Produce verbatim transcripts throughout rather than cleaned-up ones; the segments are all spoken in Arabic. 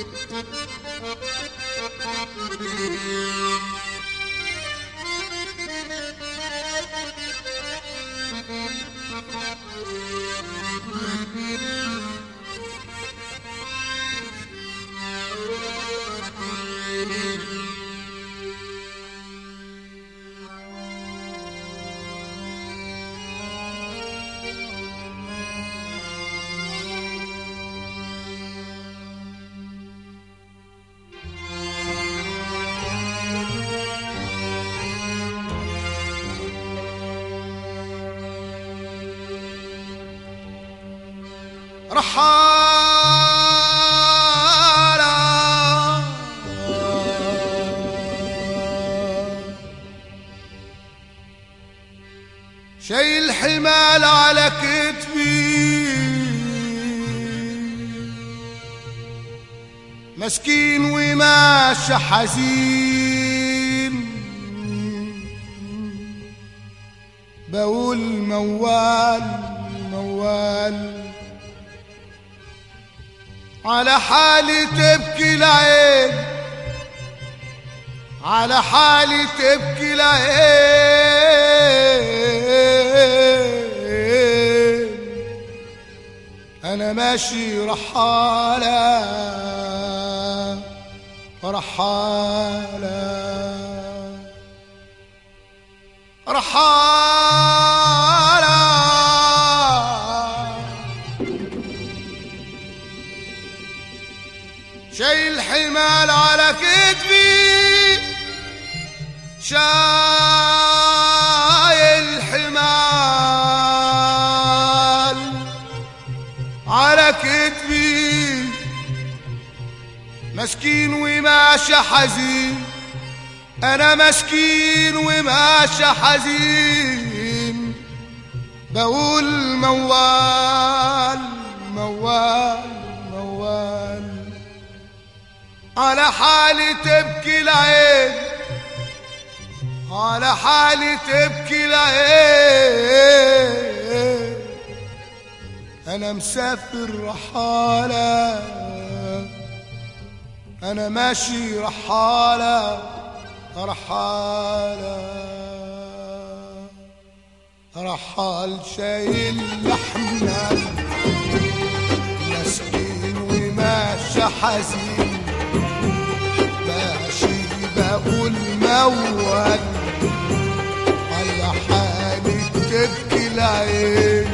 رحالة شايل حمال على كتفي مسكين وماشي حزين بقول موال موال على حالي تبكي العين على حالي تبكي العين أنا ماشي رحالة رحالة رحالة شايل حمال على كتفي شايل حمال على كتفي مسكين وماشي حزين أنا مسكين وماشي حزين بقول موال موال موال على حالي تبكي العين على حالي تبكي العين أنا مسافر رحالة أنا ماشي رحالة رحالة رحال شايل لحمنا مسكين وماشي حزين ماشي بقول موال على حالي تبكي العين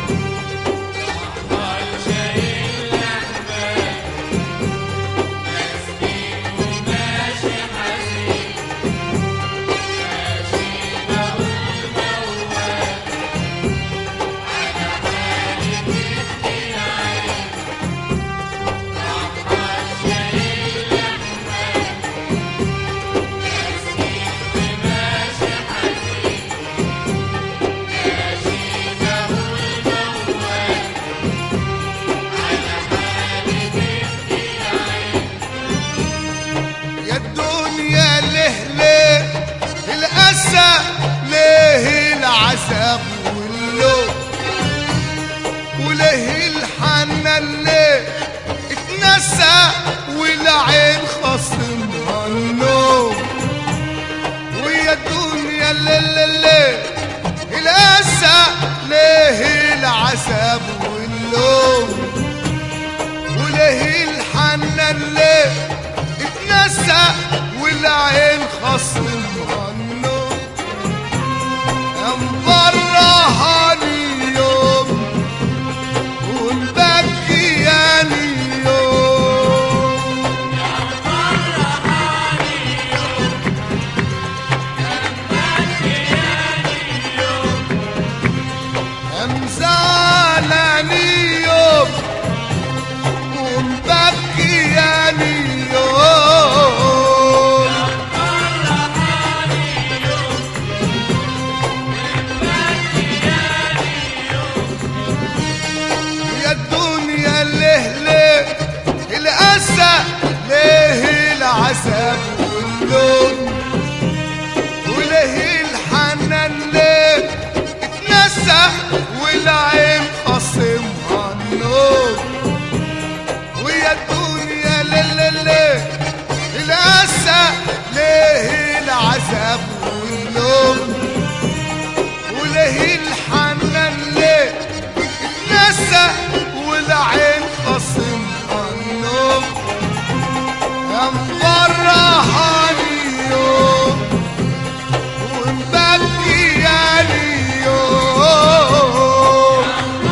رحال شايل لحمة مسكين وماشي حزين ماشي بقول موال على حالي تبكي العين رحال شايل لحمة مسكين وماشي حزين ماشي بقول موال على حالي تبكي العين يا الدنيا ليه ليه الأسى ليه العذاب واللوم وليه الحنان ليه اتنسى والعين خصمها النوم ويا الدنيا ليه ليه ليه الأسى ليه العذاب واللوم وليه الحنان ليه اتنسى والعين خصمها النوم مفرحاني يوم ومبكياني يوم فرحاني يوم مبكياني يوم مزعلاني يوم ومبكياني يوم فرحاني يوم مبكياني يوم يا الدنيا ليه ليه الأسى ليه العذاب واللوم وليه الحنان ليه اتنسى والعين خصمها النوم ويا الدنيا ليه ليه العذاب واللوم، وليه الحنان ليه اتنسى والعين خصم النوم، يا مفرحاني يوم ومبكياني يوم،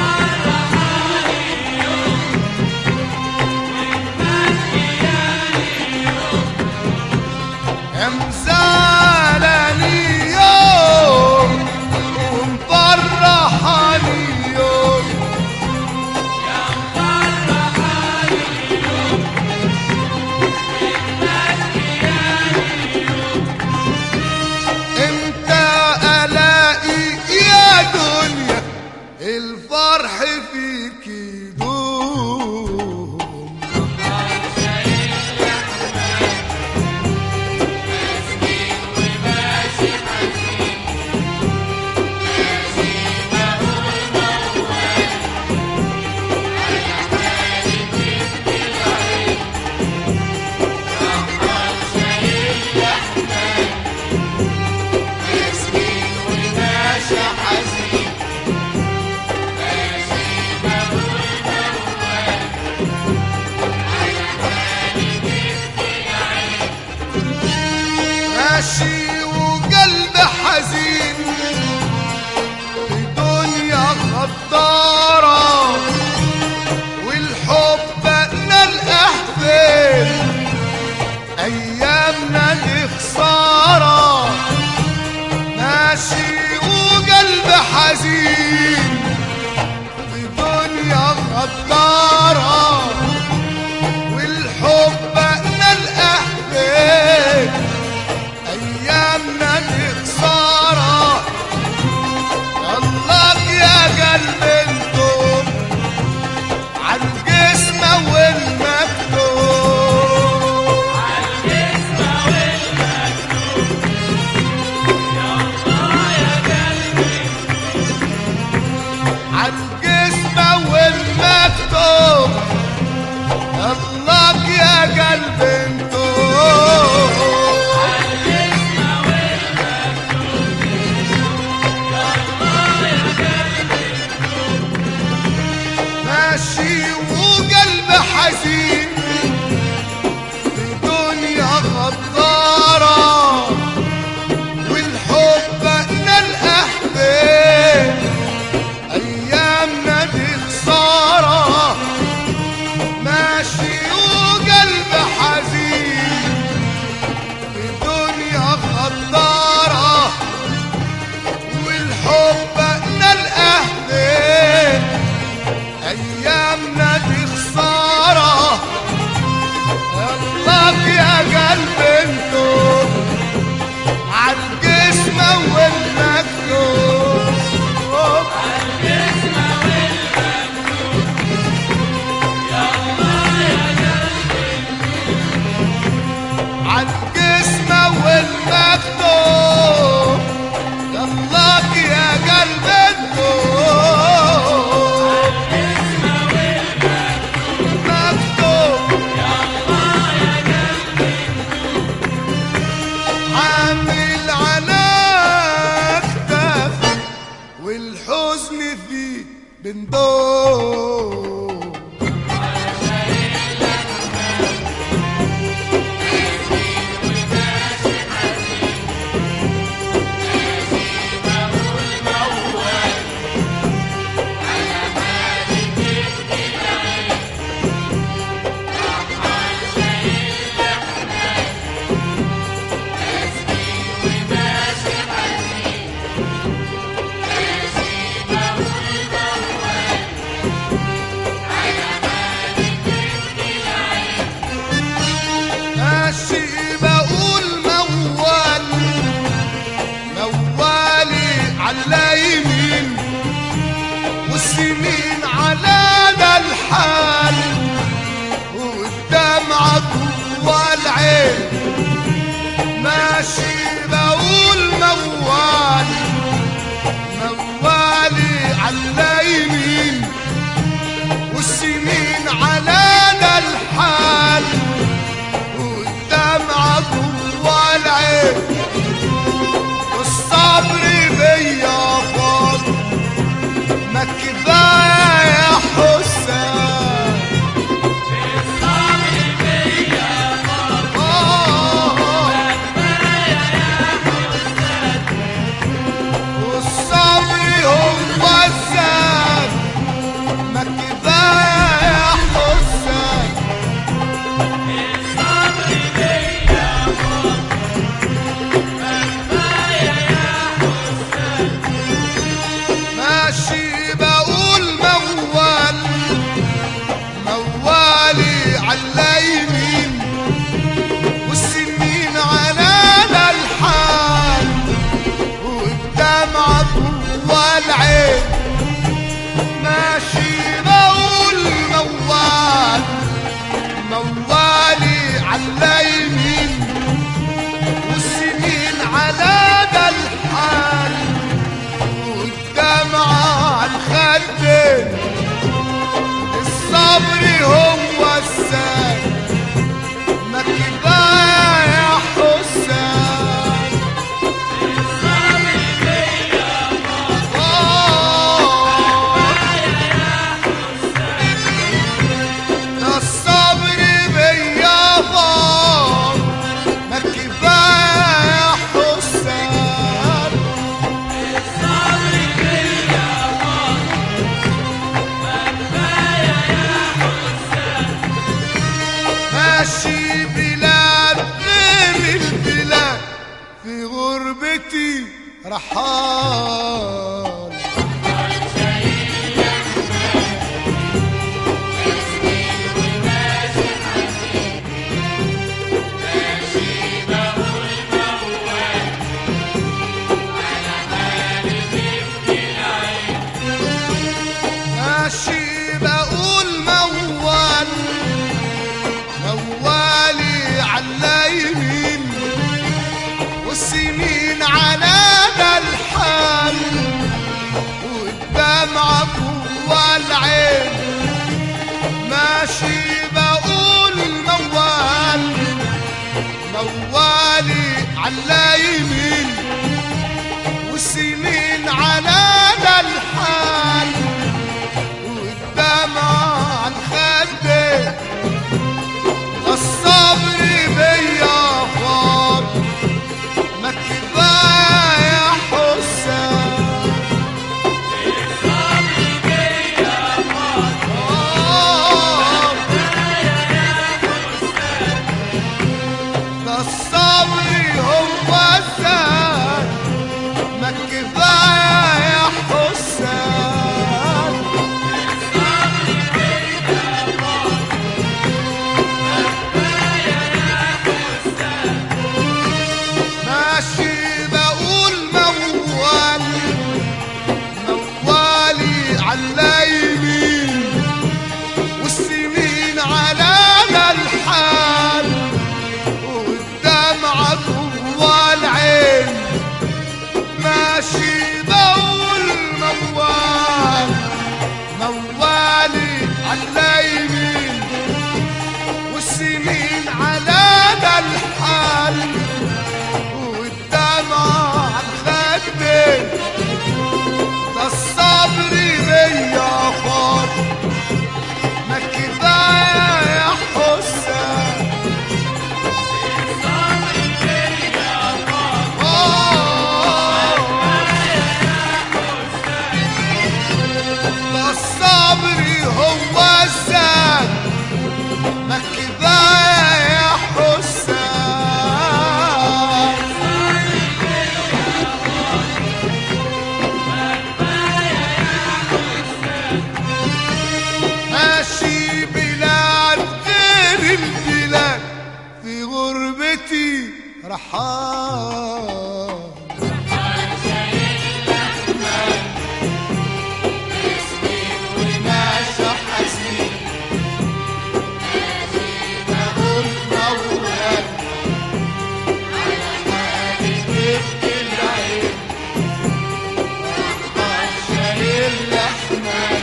يا مزعلاني يوم ومفرحاني يوم، امتى الاقي يا دنيا الفرح فيك يدوم، ماشي وقلب حزين في دنيا غدارة، والحب نلقاه فين أيامنا دي خسارة، ماشي وقلب حزين في دنيا غدارة، والحب نلقاه فين أيامنا دي خسارة، الله يا قلب انتم عالجسم والمكتوب، عالجسم والمكتوب، الله يا قلب انتم ماشي وقلب حزين في دنيا غدارة، والحب نلقاه فين أيامنا دي خسارة، ماشي وقلب حزين في دنيا غدارة، والحب نلقاه فين أيامنا دي خسارة، الله يا قلب انتم عالجسم والمكتوب، عالجسم والمكتوب، الله يا قلب انتم مكتوب، عامل على كتافي والحزن فيه بندوب، ماشي بقول موال موالي على يمين، والسنين على ده الحال، والدمعة جوا العين، ماشي بقول موال موالي على يمين، والسنين على ده الحال، والدمعة جوا العين، والدمعة جوا العين، ماشي بقول موال موالي على يمين، والسنين على ده الحال، والدمعة على الخدين، الصبر هو السال، ما كفاية يا حسام. ده الصبر بيا فاض، ما كفاية يا حسام. ماشي بلاد غير البلاد، في غربتي رحال. ماشي بقول موال موالي على يمين، والسنين على ده الحال، والدمعة جوا العين. ماشي بقول موال موالي على يمين، والسنين على ده الحال، والدمعة على الخدين، الصبر بيا فاض، ما كفاية يا حسام. ده الصبر هو الزاد، ما كفاية يا حسام. ماشي بقول موال موالي على يمين، والسنين على ده الحال، والدمعة جوا العين. ماشي بقول موال موالي على يمين، والسنين على ده الحال، والدمعة على الخدين، ده الصبر بيا فاض، ما كفاية يا حسام. ده الصبر هو الزاد، ما كفاية يا حسام. ماشي بلاد غير البلاد، في غربتي رحال. وناسة حزين، بقول موال على حالي تبكي العين، وأحمر شايل لحمال،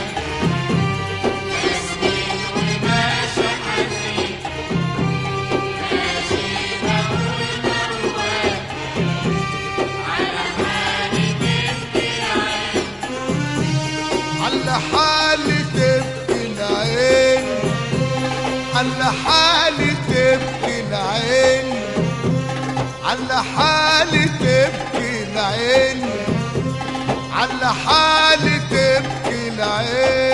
على حالي تبكي العين، على حالي تبكي العين، على حالي تبكي العين، على حالي تبكي العين.